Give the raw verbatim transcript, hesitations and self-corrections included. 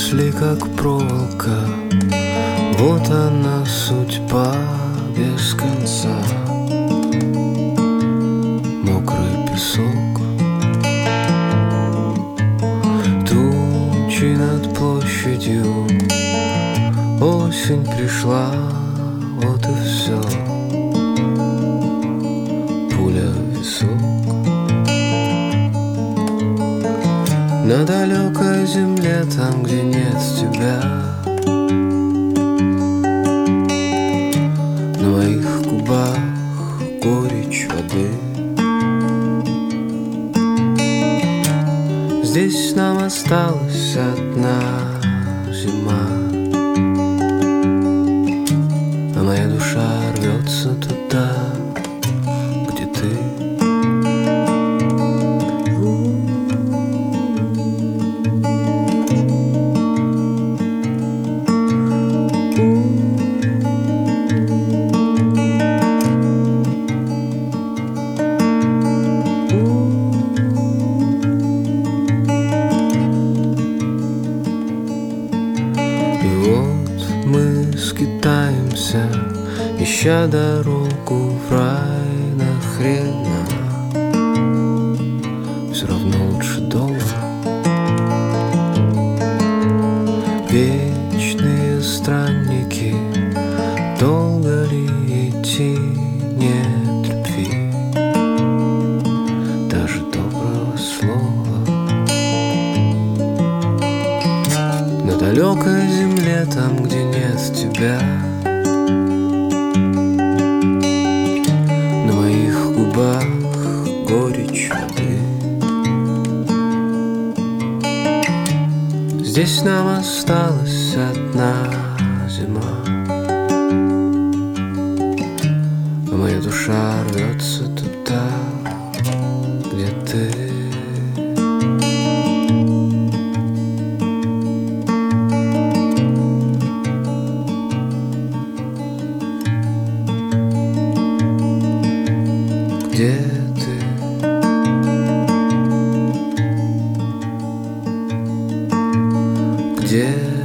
мысли как проволока, вот она судьба без конца. Мокрый песок, тучи над площадью, осень пришла, вот и все. Пуля в висок. На далекой земле, там, где нет тебя, на моих губах горечь воды. Здесь нам осталась одна зима, а моя душа рвется туда, где ты. Мы скитаемся, ища дорогу в рай, нахрена все равно лучше дома. Вечные странники, долго ли идти, нет любви, даже доброго слова. На далекой земле, там, где нет тебя, на моих губах горечь воды. Здесь нам осталась одна зима, а моя душа рвется туда, где ты. Где ты? Где